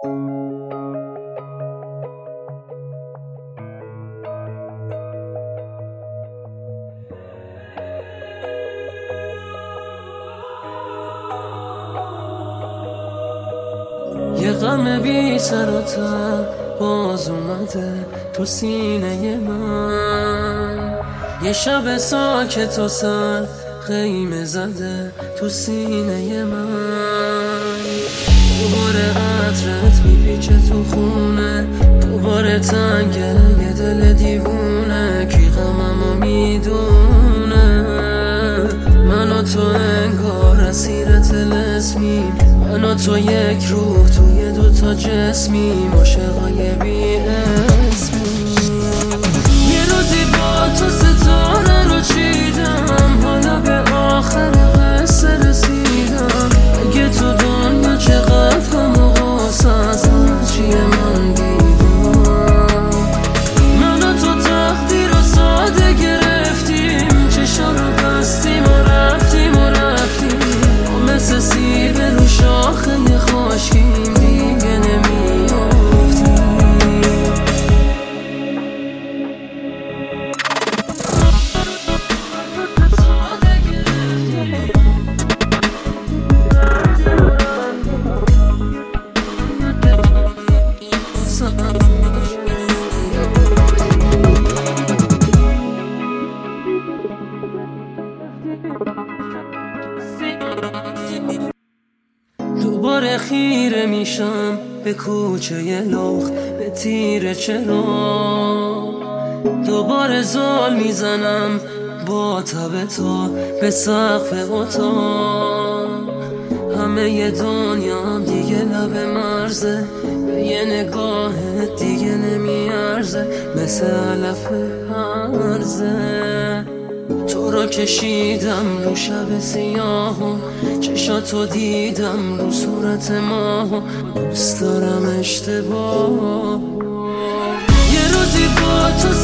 یه غم بی سر و ته باز اومده تو سینه من، یه شب ساکت و سر خیمه زده تو سینه من. دوباره عطرت میپیچه تو خونه، دوباره تنگه یه دل دیوونه. کی غممو میدونه؟ من و تو انگار اسیر طلسمیم، من و تو یک روح توی دوتا جسمیم، عاشقای بی اسمیم. یه روزی با تو ستاره رو چیدم، حالا به آخر قصه رسیدم. اگه تو دنیا چقدر غم و غصه از هرچی من دیدم، من و تو تقدیر رو ساده گرفتیم، چشا رو بستیم و رفتیم و رفتیم. مثل سیب رو شاخه خشکیم، دیگه نمیافتیم. دوباره خیره میشم به کوچه لخت، به تیر چراغ. دوباره زل میزنم با تب تو به سقف اتاق. همه ی دنیا دیگه لب مرزه، به یه نگاه دیگه نمیارزه، مثل علف هرزه. تو رو کشیدم رو شب سیاهو، چشاتو دیدم رو صورت ماهو. دوست دارم اشتباه یه روزی با تو